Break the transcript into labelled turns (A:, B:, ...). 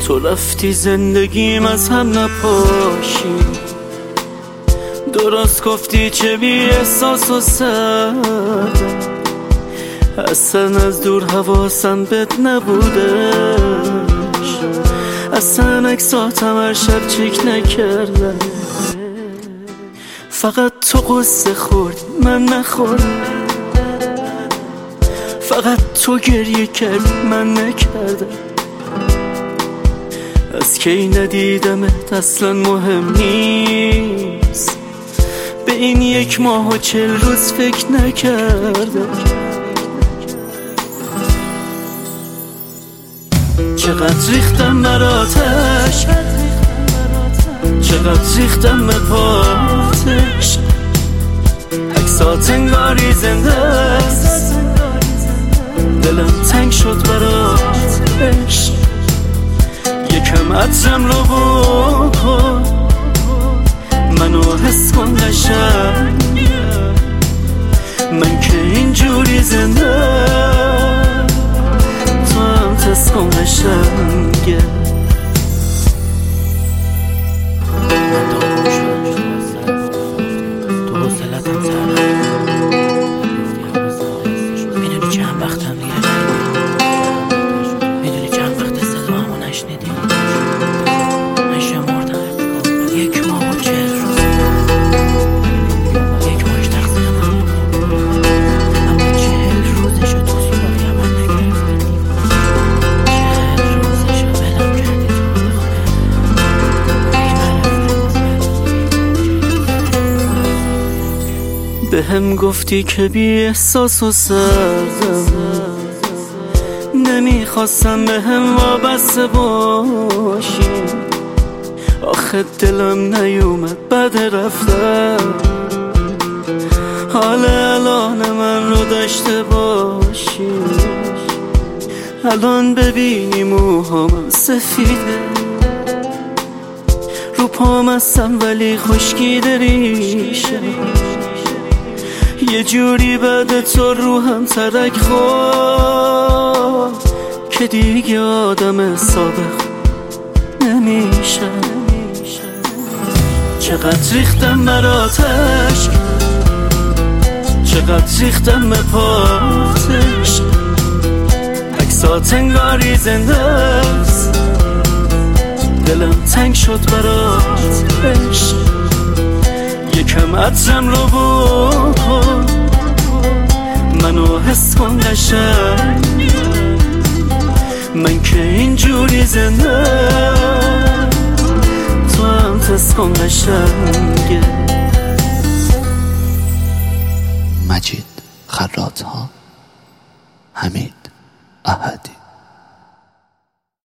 A: تو رفتی زندگیم از هم نپاشی، درست گفتی چه بی احساس و سرده، اصلا از دور حواسم بهت نبودش، اصلا اکساتم هر شب چک نکردم، فقط تو قصه خوردی من نخوردم، فقط تو گریه کردی من نکردم، از کی ندیدمت اصلا مهم نیست، به این 1 ماه و 40 روز فکر نکردم، چقدر ریختم براتش، چقدر ریختم به پاتش، عکسات انگاری زنده است، دلم تنگ شد براتش، یکم عطرم رو بکن منو حس کن قشنگ، من که اینجوری زنده تو هم تست کن قشنگه.
B: تو حوصلتم سر میدونی چند وقتم دیگه، میدونی چند وقت صدامو نشنیدی، من شمردم 1 ماه و 40 روز، 1 ماهش تقصیر من، اما 40 روزشو تو سراغی من نگرفتی، 40 روزشو ولم کردی تو
A: به هم گفتی که بی احساس و سردم، نمیخواستم به هم وابسته باشی، آخه دلم نیومد بعد رفتم، حال الان من رو داشته باشی، الان ببینی موهام سفیده، رو پام هستم ولی خشکیده ریشم، یه جوری بعد تو روحم ترک خورد که دیگه آدم سابق نمیشم، چقدر ریختم براتش، چقدر ریختم به پاتش، عکسات انگاری زنده است، دلم تنگ شد براتش، یکم عطرم رو بکن منو حس کن قشنگ، من که اینجوری زنده تو هم تست کن قشنگه.
C: مجید خراط‌ها، حمید احدی.